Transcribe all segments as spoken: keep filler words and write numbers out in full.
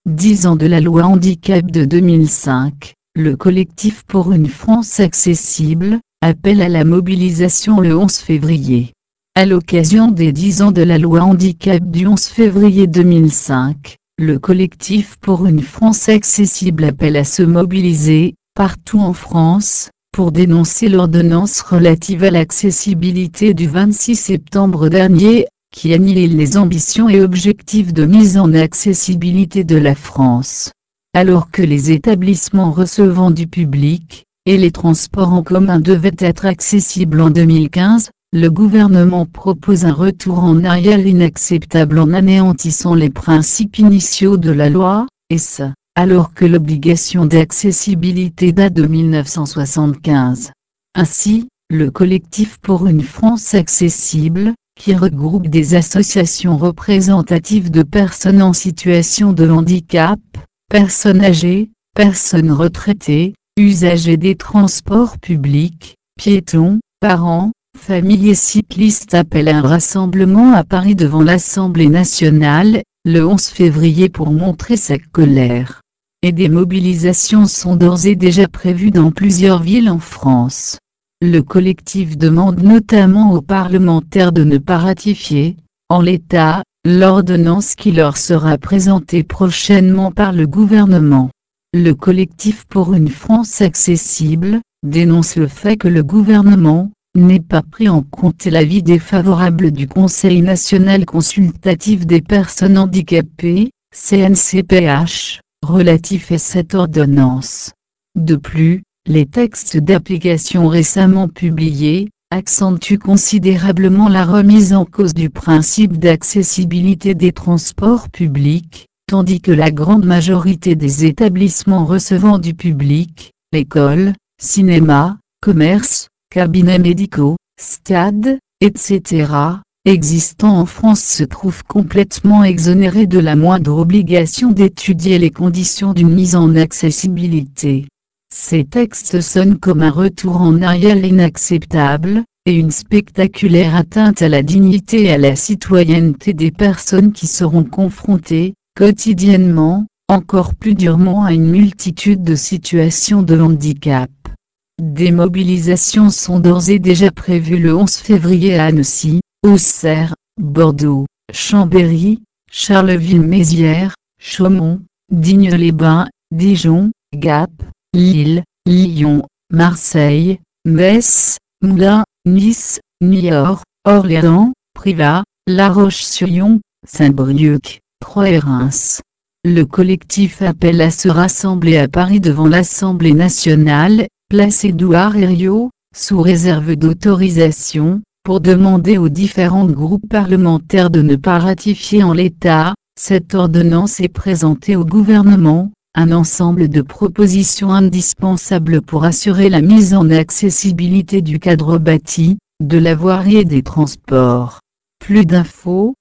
dix ans de la loi handicap de deux mille cinq, le collectif pour une France accessible appelle à la mobilisation le onze février. À l'occasion des dix ans de la loi handicap du onze février deux mille cinq, le collectif pour une France accessible appelle à se mobiliser, partout en France, pour dénoncer l'ordonnance relative à l'accessibilité du vingt-six septembre dernier, qui annihile les ambitions et objectifs de mise en accessibilité de la France. Alors que les établissements recevant du public, et les transports en commun devaient être accessibles en deux mille quinze, le gouvernement propose un retour en arrière inacceptable en anéantissant les principes initiaux de la loi, et ce, alors que l'obligation d'accessibilité date de mille neuf cent soixante-quinze. Ainsi, le collectif pour une France accessible, qui regroupe des associations représentatives de personnes en situation de handicap, personnes âgées, personnes retraitées, usagers des transports publics, piétons, parents, familles et cyclistes appellent un rassemblement à Paris devant l'Assemblée nationale, le onze février pour montrer sa colère. Et des mobilisations sont d'ores et déjà prévues dans plusieurs villes en France. Le collectif demande notamment aux parlementaires de ne pas ratifier, en l'état, l'ordonnance qui leur sera présentée prochainement par le gouvernement. Le collectif pour une France accessible dénonce le fait que le gouvernement n'ait pas pris en compte l'avis défavorable du Conseil national consultatif des personnes handicapées, C N C P H, relatif à cette ordonnance. De plus, les textes d'application récemment publiés accentuent considérablement la remise en cause du principe d'accessibilité des transports publics, tandis que la grande majorité des établissements recevant du public, l'école, cinéma, commerce, cabinets médicaux, stades, et cetera, existant en France se trouvent complètement exonérés de la moindre obligation d'étudier les conditions d'une mise en accessibilité. Ces textes sonnent comme un retour en arrière inacceptable, et une spectaculaire atteinte à la dignité et à la citoyenneté des personnes qui seront confrontées, quotidiennement, encore plus durement à une multitude de situations de handicap. Des mobilisations sont d'ores et déjà prévues le onze février à Annecy, Auxerre, Bordeaux, Chambéry, Charleville-Mézières, Chaumont, Digne-les-Bains, Dijon, Gap, Lille, Lyon, Marseille, Metz, Moulins, Nice, Niort, Orléans, Privas, La Roche-sur-Yon, Saint-Brieuc, Troyes et Reims. Le collectif appelle à se rassembler à Paris devant l'Assemblée nationale, place Édouard Herriot, sous réserve d'autorisation, pour demander aux différents groupes parlementaires de ne pas ratifier en l'état cette ordonnance et présenter au gouvernement un ensemble de propositions indispensables pour assurer la mise en accessibilité du cadre bâti, de la voirie et des transports. Plus d'infos,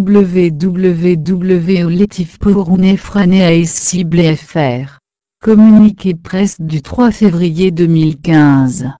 w w w point collectif pour une France accessible point f r. Communiqué de presse du trois février deux mille quinze.